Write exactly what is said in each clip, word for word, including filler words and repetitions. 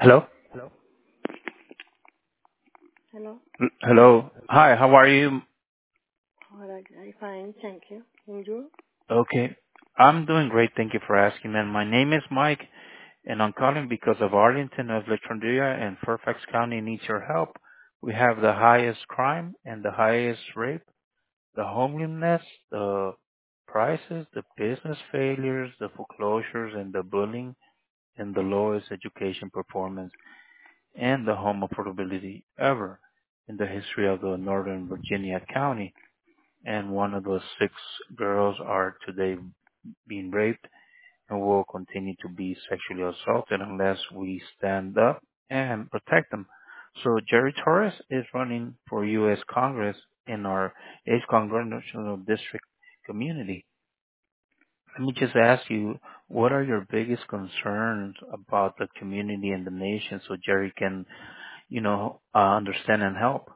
Hello? Hello? L- Hello. Hi, how are you? All right, I'm fine, thank you. And you? Okay. I'm doing great. Thank you for asking, man. My name is Mike, and I'm calling because of Arlington, of Electrondia, and Fairfax County needs your help. We have the highest crime and the highest rape, the homelessness, the prices, the business failures, the foreclosures, and the bullying, and the lowest education performance, and the home affordability ever in the history of the Northern Virginia County. And one of those six girls are today being raped and will continue to be sexually assaulted unless we stand up and protect them. So Jerry Torres is running for U S Congress in our eighth Congressional District community. Let me just ask you, what are your biggest concerns about the community and the nation so Jerry can, you know, uh, understand and help?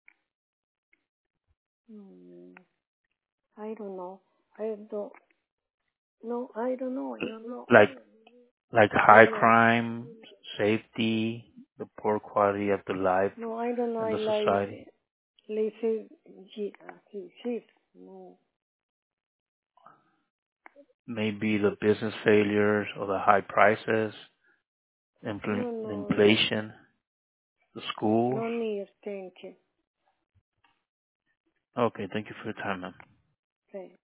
Hmm, I don't know. I don't. No, I don't know. No, no. Like like No, high no. crime, safety, the poor quality of the life No, I don't know. and I the like society. lazy G, uh, G, shift. No. Maybe the business failures or the high prices, infl- No, no, no. inflation, the schools. No need, thank you. Okay, thank you for your time, ma'am. Thank